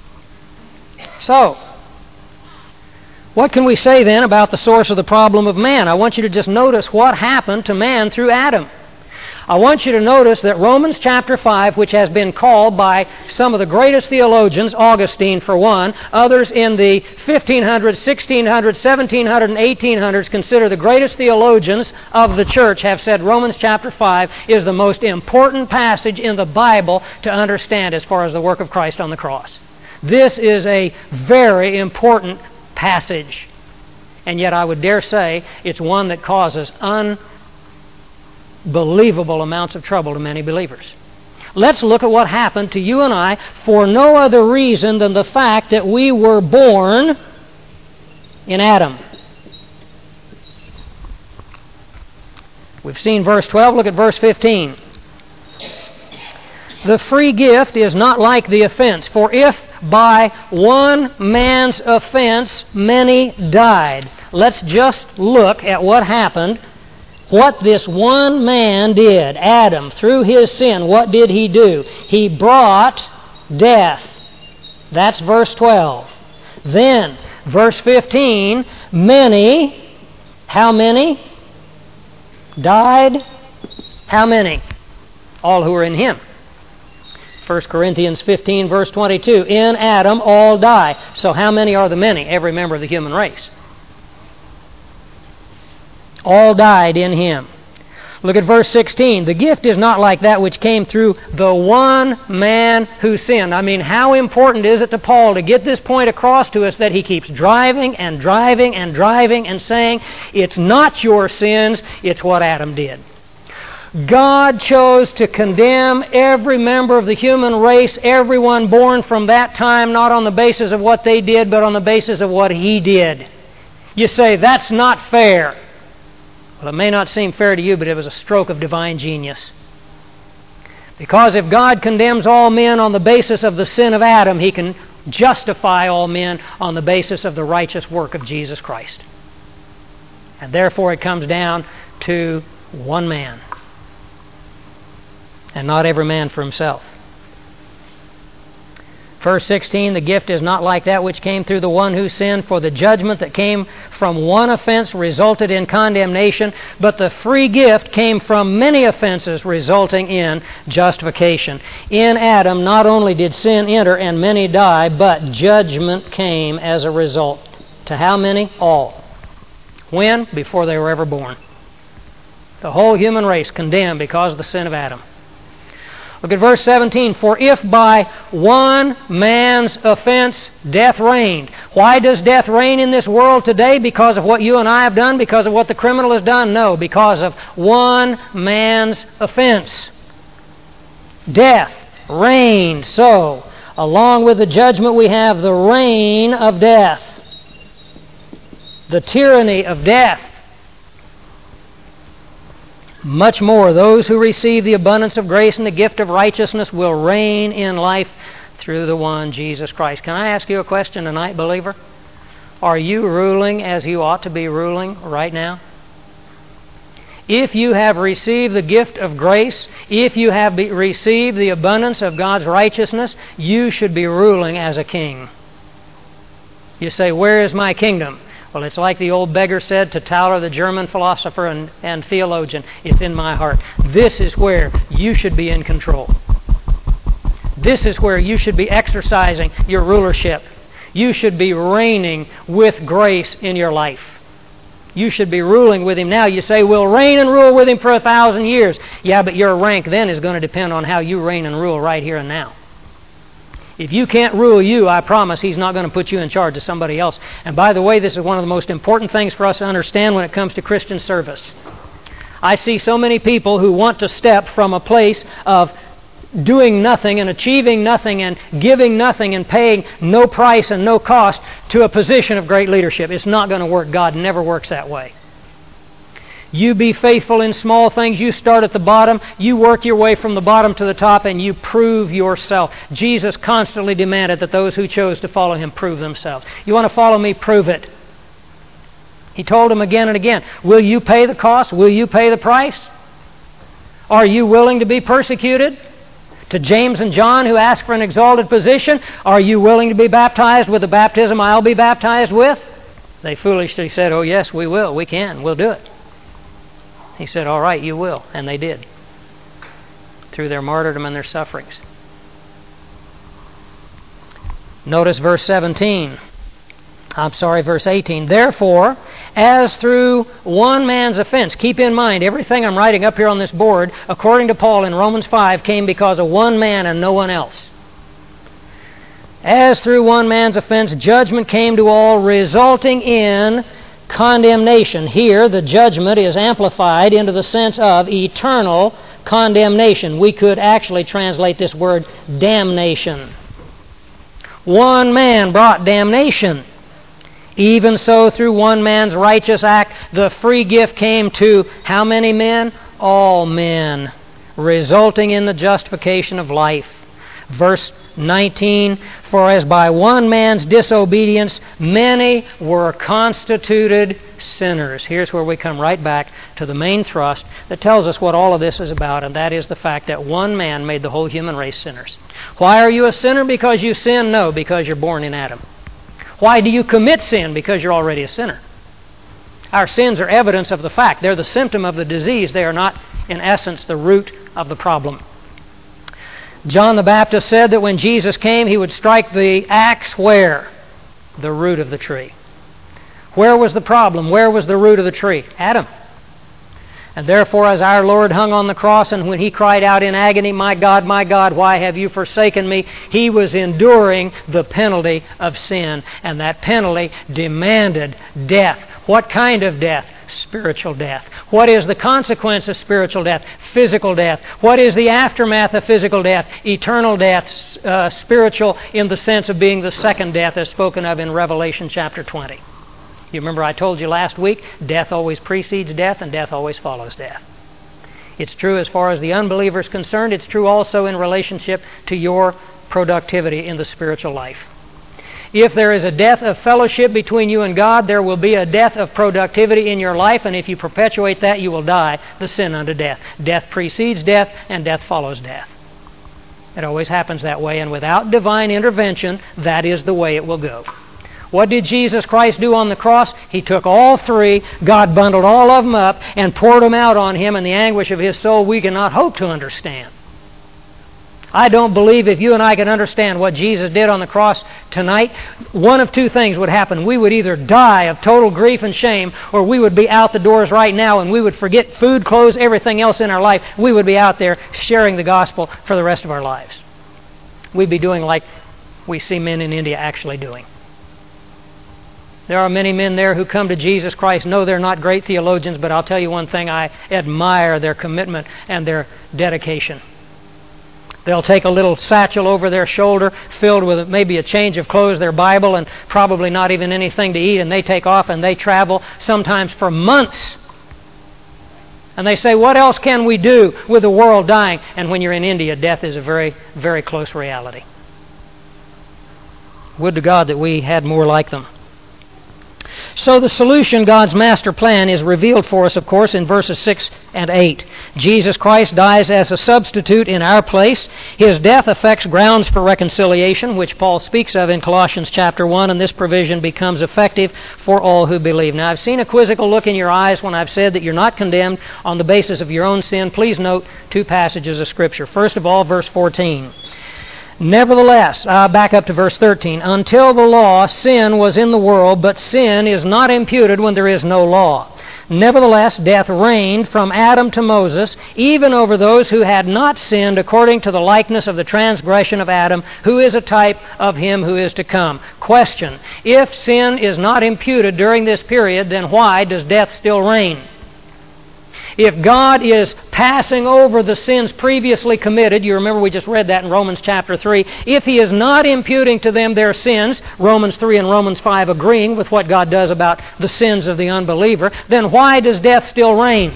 So, what can we say then about the source of the problem of man? I want you to just notice what happened to man through Adam. I want you to notice that Romans chapter five, which has been called by some of the greatest theologians, Augustine for one, others in the fifteen hundreds, sixteen hundreds, seventeen hundreds, and eighteen hundreds, consider the greatest theologians of the church, have said Romans chapter five is the most important passage in the Bible to understand as far as the work of Christ on the cross. This is a very important passage. And yet I would dare say it's one that causes un Unbelievable amounts of trouble to many believers. Let's look at what happened to you and I for no other reason than the fact that we were born in Adam. We've seen verse twelve. Look at verse fifteen. The free gift is not like the offense. For if by one man's offense many died. Let's just look at what happened. What this one man did, Adam, through his sin, what did he do? He brought death. That's verse twelve. Then, verse fifteen, many, how many? Died? How many? All who are in him. First Corinthians fifteen, verse twenty-two. In Adam all die. So how many are the many? Every member of the human race. All died in him. Look at verse sixteen. The gift is not like that which came through the one man who sinned. I mean, how important is it to Paul to get this point across to us that he keeps driving and driving and driving and saying, it's not your sins, it's what Adam did. God chose to condemn every member of the human race, everyone born from that time, not on the basis of what they did, but on the basis of what He did. You say, that's not fair. Well, it may not seem fair to you, but it was a stroke of divine genius. Because if God condemns all men on the basis of the sin of Adam, He can justify all men on the basis of the righteous work of Jesus Christ. And therefore it comes down to one man. And not every man for himself. Verse sixteen, the gift is not like that which came through the one who sinned, for the judgment that came from one offense resulted in condemnation, but the free gift came from many offenses resulting in justification. In Adam not only did sin enter and many die, but judgment came as a result. To how many? All. When? Before they were ever born. The whole human race condemned because of the sin of Adam. Look at verse seventeen. For if by one man's offense death reigned. Why does death reign in this world today? Because of what you and I have done? Because of what the criminal has done? No, because of one man's offense. Death reigned. So, along with the judgment we have the reign of death. The tyranny of death. Much more, those who receive the abundance of grace and the gift of righteousness will reign in life through the one, Jesus Christ. Can I ask you a question tonight, believer? Are you ruling as you ought to be ruling right now? If you have received the gift of grace, if you have be- received the abundance of God's righteousness, you should be ruling as a king. You say, where is my kingdom? Well, it's like the old beggar said to Tauler, the German philosopher and, and theologian, it's in my heart. This is where you should be in control. This is where you should be exercising your rulership. You should be reigning with grace in your life. You should be ruling with Him now. You say, we'll reign and rule with Him for a thousand years. Yeah, but your rank then is going to depend on how you reign and rule right here and now. If you can't rule you, I promise He's not going to put you in charge of somebody else. And by the way, this is one of the most important things for us to understand when it comes to Christian service. I see so many people who want to step from a place of doing nothing and achieving nothing and giving nothing and paying no price and no cost to a position of great leadership. It's not going to work. God never works that way. You be faithful in small things. You start at the bottom. You work your way from the bottom to the top, and you prove yourself. Jesus constantly demanded that those who chose to follow Him prove themselves. You want to follow me? Prove it. He told them again and again, will you pay the cost? Will you pay the price? Are you willing to be persecuted? To James and John, who asked for an exalted position, are you willing to be baptized with the baptism I'll be baptized with? They foolishly said, oh yes, we will. We can. We'll do it. He said, all right, you will. And they did. Through their martyrdom and their sufferings. Notice verse seventeen. I'm sorry, verse eighteen. Therefore, as through one man's offense, keep in mind, everything I'm writing up here on this board, according to Paul in Romans five, came because of one man and no one else. As through one man's offense, judgment came to all, resulting in condemnation. Here, the judgment is amplified into the sense of eternal condemnation. We could actually translate this word damnation. One man brought damnation. Even so, through one man's righteous act, the free gift came to how many men? All men. resulting in the justification of life. Verse nineteen, for as by one man's disobedience many were constituted sinners. Here's where we come right back to the main thrust that tells us what all of this is about, and that is the fact that one man made the whole human race sinners. Why are you a sinner? Because you sin? No, because you're born in Adam. Why do you commit sin? Because you're already a sinner. Our sins are evidence of the fact. They're the symptom of the disease. They are not, in essence, the root of the problem. John the Baptist said that when Jesus came, he would strike the axe where? The root of the tree. Where was the problem? Where was the root of the tree? Adam. And therefore, as our Lord hung on the cross, and when he cried out in agony, my God, my God, why have you forsaken me? He was enduring the penalty of sin. And that penalty demanded death. What kind of death? Spiritual death. What is the consequence of spiritual death? Physical death. What is the aftermath of physical death? Eternal death, uh, spiritual in the sense of being the second death as spoken of in Revelation chapter twenty. You remember I told you last week, death always precedes death and death always follows death. It's true as far as the unbeliever is concerned. It's true also in relationship to your productivity in the spiritual life. If there is a death of fellowship between you and God, there will be a death of productivity in your life, and if you perpetuate that, you will die the sin unto death. Death precedes death, and death follows death. It always happens that way, and without divine intervention, that is the way it will go. What did Jesus Christ do on the cross? He took all three, God bundled all of them up, and poured them out on Him in the anguish of His soul we cannot hope to understand. I don't believe if you and I can understand what Jesus did on the cross tonight, one of two things would happen. We would either die of total grief and shame, or we would be out the doors right now and we would forget food, clothes, everything else in our life. We would be out there sharing the gospel for the rest of our lives. We'd be doing like we see men in India actually doing. There are many men there who come to Jesus Christ. No, they're not great theologians, but I'll tell you one thing, I admire their commitment and their dedication. They'll take a little satchel over their shoulder filled with maybe a change of clothes, their Bible, and probably not even anything to eat, and they take off and they travel sometimes for months. And they say, what else can we do with the world dying? And when you're in India, death is a very, very close reality. Would to God that we had more like them. So the solution, God's master plan, is revealed for us, of course, in verses six and eight. Jesus Christ dies as a substitute in our place. His death affects grounds for reconciliation, which Paul speaks of in Colossians chapter one, and this provision becomes effective for all who believe. Now, I've seen a quizzical look in your eyes when I've said that you're not condemned on the basis of your own sin. Please note two passages of Scripture. First of all, verse fourteen. Nevertheless, uh, back up to verse thirteen, until the law, sin was in the world, but sin is not imputed when there is no law. Nevertheless, death reigned from Adam to Moses, even over those who had not sinned according to the likeness of the transgression of Adam, who is a type of him who is to come. Question, if sin is not imputed during this period, then why does death still reign? If God is passing over the sins previously committed, you remember we just read that in Romans chapter three, if He is not imputing to them their sins, Romans three and Romans five agreeing with what God does about the sins of the unbeliever, then why does death still reign?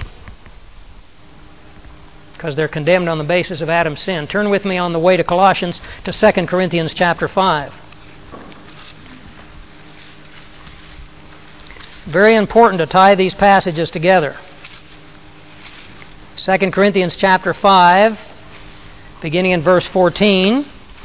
Because they're condemned on the basis of Adam's sin. Turn with me on the way to Colossians to Second Corinthians chapter five. Very important to tie these passages together. Second Corinthians chapter five, beginning in verse fourteen.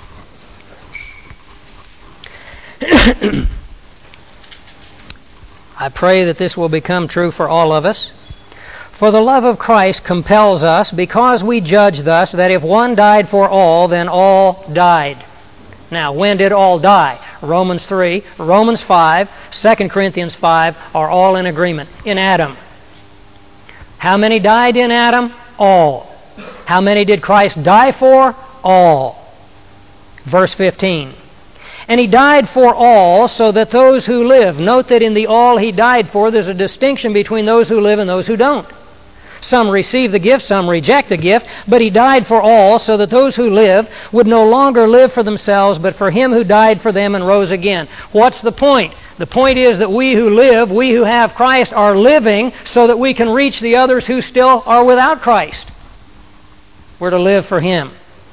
I pray that this will become true for all of us. For the love of Christ compels us, because we judge thus, that if one died for all, then all died. Now, when did all die? Romans three, Romans five, Second Corinthians five are all in agreement. In Adam. How many died in Adam? All. How many did Christ die for? All. Verse fifteen. And He died for all, so that those who live, note that in the all He died for, there's a distinction between those who live and those who don't. Some receive the gift, some reject the gift, but He died for all, so that those who live would no longer live for themselves, but for Him who died for them and rose again. What's the point? The point is that we who live, we who have Christ, are living so that we can reach the others who still are without Christ. We're to live for Him.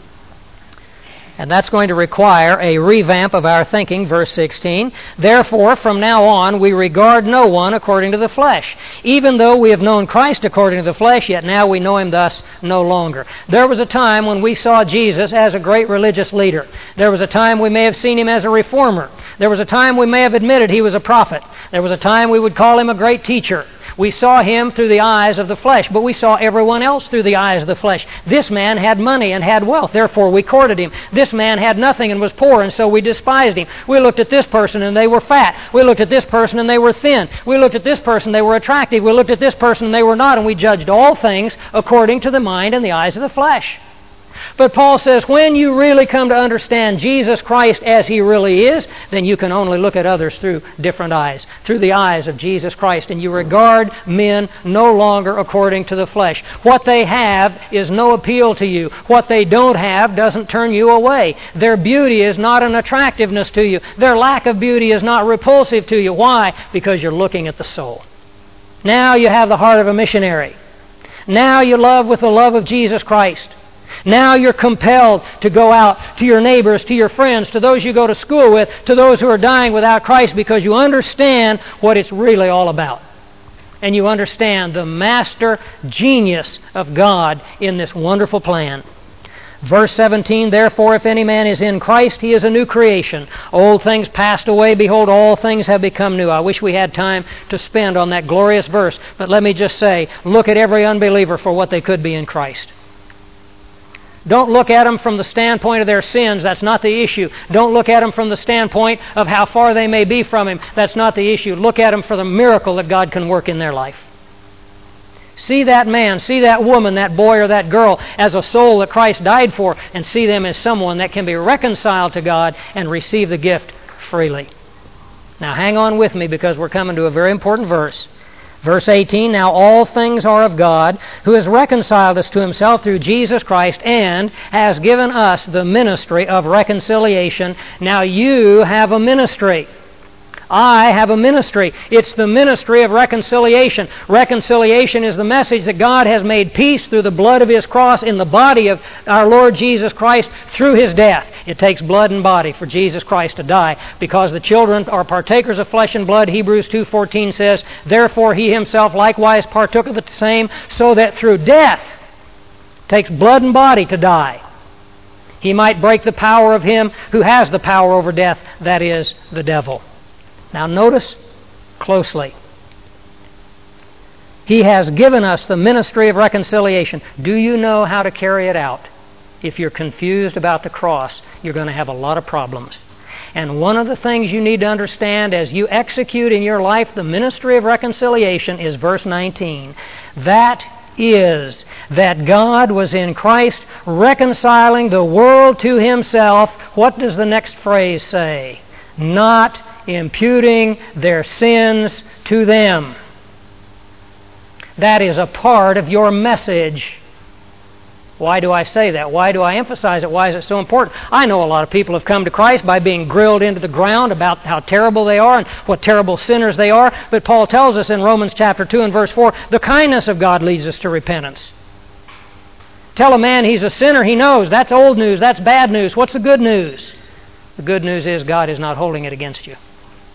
And that's going to require a revamp of our thinking, verse sixteen. Therefore, from now on, we regard no one according to the flesh. Even though we have known Christ according to the flesh, yet now we know Him thus no longer. There was a time when we saw Jesus as a great religious leader. There was a time we may have seen Him as a reformer. There was a time we may have admitted He was a prophet. There was a time we would call Him a great teacher. We saw Him through the eyes of the flesh, but we saw everyone else through the eyes of the flesh. This man had money and had wealth, therefore we courted him. This man had nothing and was poor, and so we despised him. We looked at this person and they were fat. We looked at this person and they were thin. We looked at this person, they were attractive. We looked at this person and they were not, and we judged all things according to the mind and the eyes of the flesh. But Paul says, when you really come to understand Jesus Christ as He really is, then you can only look at others through different eyes, through the eyes of Jesus Christ, and you regard men no longer according to the flesh. What they have is no appeal to you. What they don't have doesn't turn you away. Their beauty is not an attractiveness to you. Their lack of beauty is not repulsive to you. Why? Because you're looking at the soul. Now you have the heart of a missionary. Now you love with the love of Jesus Christ. Now you're compelled to go out to your neighbors, to your friends, to those you go to school with, to those who are dying without Christ, because you understand what it's really all about. And you understand the master genius of God in this wonderful plan. Verse seventeen, therefore, if any man is in Christ, he is a new creation. Old things passed away, behold, all things have become new. I wish we had time to spend on that glorious verse, but let me just say, look at every unbeliever for what they could be in Christ. Don't look at them from the standpoint of their sins. That's not the issue. Don't look at them from the standpoint of how far they may be from Him. That's not the issue. Look at them for the miracle that God can work in their life. See that man, see that woman, that boy or that girl as a soul that Christ died for, and see them as someone that can be reconciled to God and receive the gift freely. Now hang on with me, because we're coming to a very important verse. Verse eighteen, now all things are of God, who has reconciled us to Himself through Jesus Christ, and has given us the ministry of reconciliation. Now you have a ministry. I have a ministry. It's the ministry of reconciliation. Reconciliation is the message that God has made peace through the blood of His cross in the body of our Lord Jesus Christ through His death. It takes blood and body for Jesus Christ to die, because the children are partakers of flesh and blood. Hebrews two fourteen says, therefore He Himself likewise partook of the same, so that through death, it takes blood and body to die, He might break the power of him who has the power over death, that is, the devil. Now notice closely. He has given us the ministry of reconciliation. Do you know how to carry it out? If you're confused about the cross, you're going to have a lot of problems. And one of the things you need to understand as you execute in your life the ministry of reconciliation is verse nineteen. That is, that God was in Christ reconciling the world to Himself. What does the next phrase say? Not imputing their sins to them. That is a part of your message. Why do I say that? Why do I emphasize it? Why is it so important? I know a lot of people have come to Christ by being grilled into the ground about how terrible they are and what terrible sinners they are. But Paul tells us in Romans chapter two and verse four, the kindness of God leads us to repentance. Tell a man he's a sinner, he knows. That's old news. That's bad news. What's the good news? The good news is God is not holding it against you.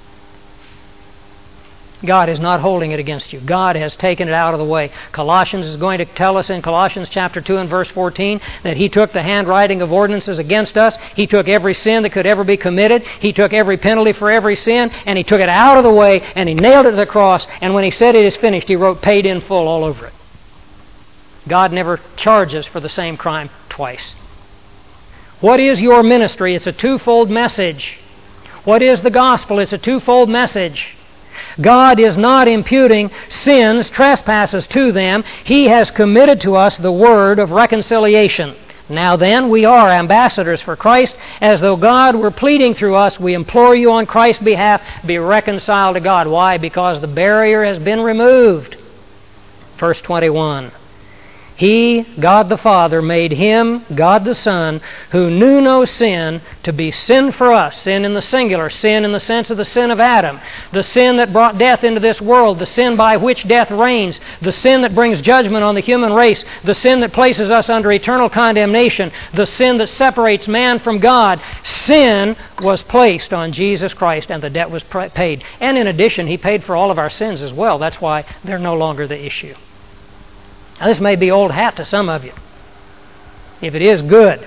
God is not holding it against you. God has taken it out of the way. Colossians is going to tell us in Colossians chapter two and verse fourteen that He took the handwriting of ordinances against us. He took every sin that could ever be committed. He took every penalty for every sin, and He took it out of the way, and He nailed it to the cross. And when He said it is finished, He wrote paid in full all over it. God never charges for the same crime twice. What is your ministry? It's a twofold message. What is the gospel? It's a twofold message. God is not imputing sins, trespasses to them. He has committed to us the word of reconciliation. Now then, we are ambassadors for Christ. As though God were pleading through us, we implore you on Christ's behalf, be reconciled to God. Why? Because the barrier has been removed. Verse twenty-one. He, God the Father, made Him, God the Son, who knew no sin, to be sin for us. Sin in the singular, sin in the sense of the sin of Adam, the sin that brought death into this world, the sin by which death reigns, the sin that brings judgment on the human race, the sin that places us under eternal condemnation, the sin that separates man from God. Sin was placed on Jesus Christ, and the debt was paid. And in addition, He paid for all of our sins as well. That's why they're no longer the issue. Now, this may be old hat to some of you. If it is, good.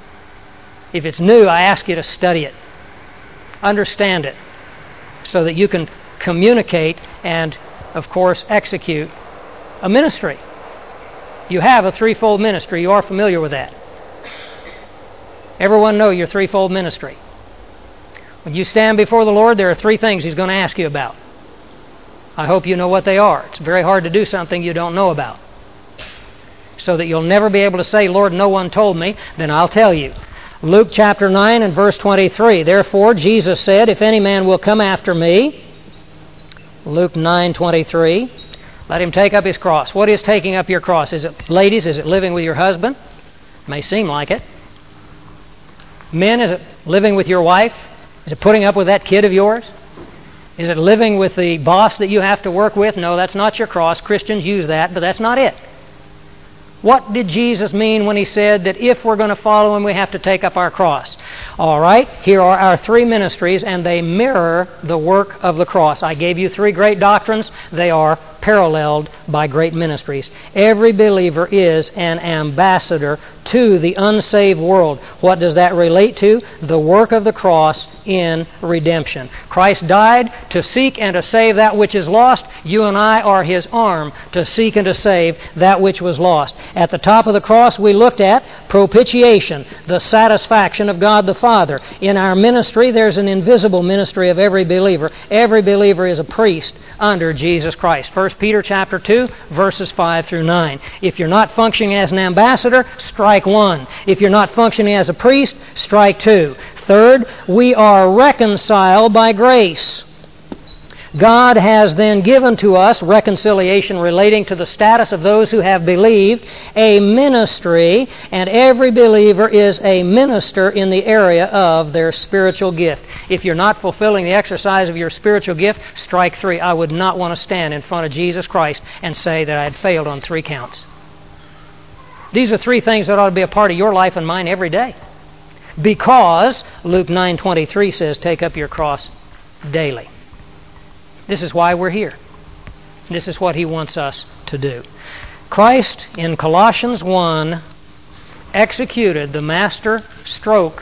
If it's new, I ask you to study it. Understand it, so that you can communicate and, of course, execute a ministry. You have a threefold ministry. You are familiar with that. Everyone know your threefold ministry. When you stand before the Lord, there are three things He's going to ask you about. I hope you know what they are. It's very hard to do something you don't know about, so that you'll never be able to say, Lord, no one told me. Then I'll tell you. Luke chapter nine and verse twenty-three. Therefore, Jesus said, if any man will come after me, Luke nine twenty-three, let him take up his cross. What is taking up your cross? Is it, ladies, is it living with your husband? May seem like it. Men, is it living with your wife? Is it putting up with that kid of yours? Is it living with the boss that you have to work with? No, that's not your cross. Christians use that, but that's not it. What did Jesus mean when He said that if we're going to follow Him, we have to take up our cross? All right, here are our three ministries, and they mirror the work of the cross. I gave you three great doctrines. They are paralleled by great ministries. Every believer is an ambassador to the unsaved world. What does that relate to? The work of the cross in redemption. Christ died to seek and to save that which is lost. You and I are His arm to seek and to save that which was lost. At the top of the cross, we looked at propitiation, the satisfaction of God the Father. In our ministry, there's an invisible ministry of every believer. Every believer is a priest under Jesus Christ. First Peter chapter two, verses five through nine. If you're not functioning as an ambassador, strike one. If you're not functioning as a priest, strike two. Third, we are reconciled by grace. God has then given to us reconciliation relating to the status of those who have believed, a ministry, and every believer is a minister in the area of their spiritual gift. If you're not fulfilling the exercise of your spiritual gift, strike three. I would not want to stand in front of Jesus Christ and say that I had failed on three counts. These are three things that ought to be a part of your life and mine every day. Because Luke nine twenty-three says, take up your cross daily. This is why we're here. This is what He wants us to do. Christ, in Colossians one, executed the master stroke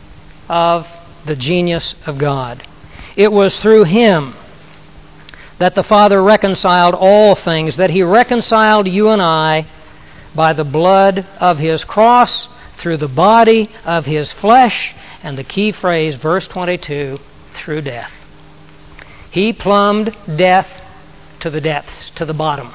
of the genius of God. It was through Him that the Father reconciled all things, that He reconciled you and I by the blood of His cross, through the body of His flesh, and the key phrase, verse twenty-two, through death. He plumbed death to the depths, to the bottom.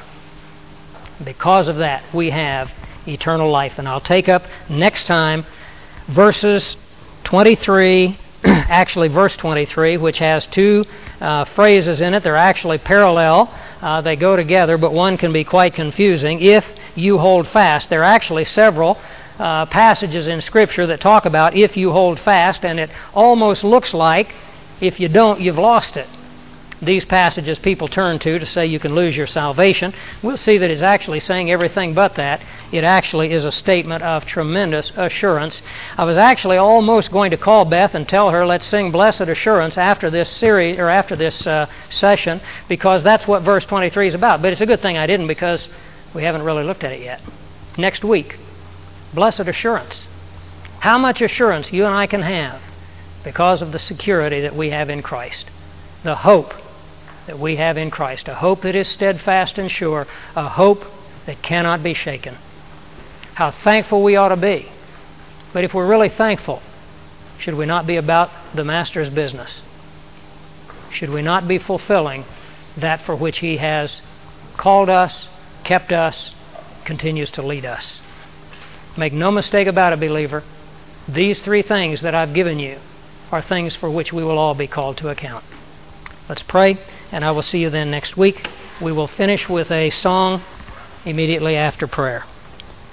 Because of that, we have eternal life. And I'll take up next time verses twenty-three, actually verse twenty-three, which has two uh, phrases in it. They're actually parallel. Uh, they go together, but one can be quite confusing. If you hold fast, there are actually several uh, passages in Scripture that talk about if you hold fast, and it almost looks like if you don't, you've lost it. These passages people turn to to say you can lose your salvation. We'll see that it's actually saying everything but that. It actually is a statement of tremendous assurance. I was actually almost going to call Beth and tell her, let's sing Blessed Assurance after this series or after this uh, session, because that's what verse twenty-three is about. But it's a good thing I didn't, because we haven't really looked at it yet. Next week, Blessed Assurance. How much assurance you and I can have because of the security that we have in Christ. The hope that we have in Christ, a hope that is steadfast and sure, a hope that cannot be shaken. How thankful we ought to be. But if we're really thankful, should we not be about the Master's business? Should we not be fulfilling that for which He has called us, kept us, continues to lead us? Make no mistake about it, believer. These three things that I've given you are things for which we will all be called to account. Let's pray, and I will see you then next week. We will finish with a song immediately after prayer.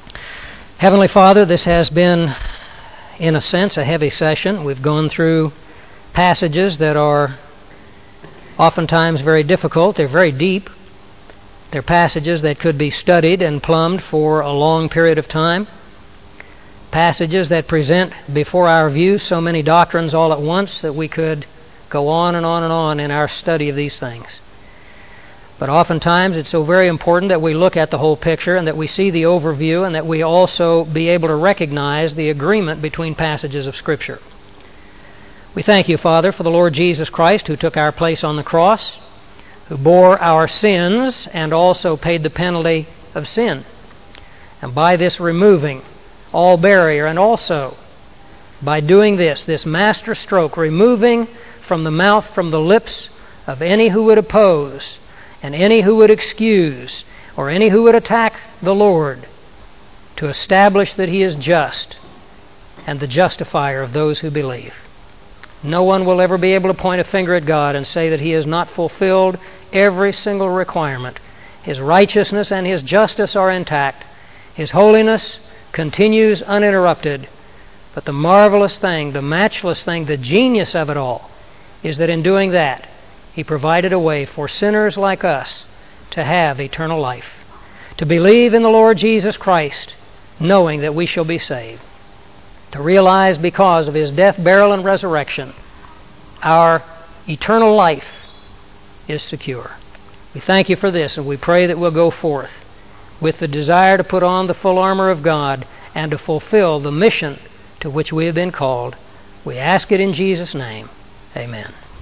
Heavenly Father, this has been, in a sense, a heavy session. We've gone through passages that are oftentimes very difficult. They're very deep. They're passages that could be studied and plumbed for a long period of time. Passages that present before our view so many doctrines all at once that we could go on and on and on in our study of these things. But oftentimes it's so very important that we look at the whole picture and that we see the overview and that we also be able to recognize the agreement between passages of Scripture. We thank you, Father, for the Lord Jesus Christ, who took our place on the cross, who bore our sins and also paid the penalty of sin. And by this removing all barrier, and also by doing this, this master stroke, removing from the mouth, from the lips of any who would oppose, and any who would excuse, or any who would attack the Lord, to establish that He is just and the justifier of those who believe. No one will ever be able to point a finger at God and say that He has not fulfilled every single requirement. His righteousness and His justice are intact. His holiness continues uninterrupted. But the marvelous thing, the matchless thing, the genius of it all, is that in doing that, He provided a way for sinners like us to have eternal life, to believe in the Lord Jesus Christ, knowing that we shall be saved, to realize because of His death, burial, and resurrection, our eternal life is secure. We thank You for this, and we pray that we'll go forth with the desire to put on the full armor of God and to fulfill the mission to which we have been called. We ask it in Jesus' name. Amen.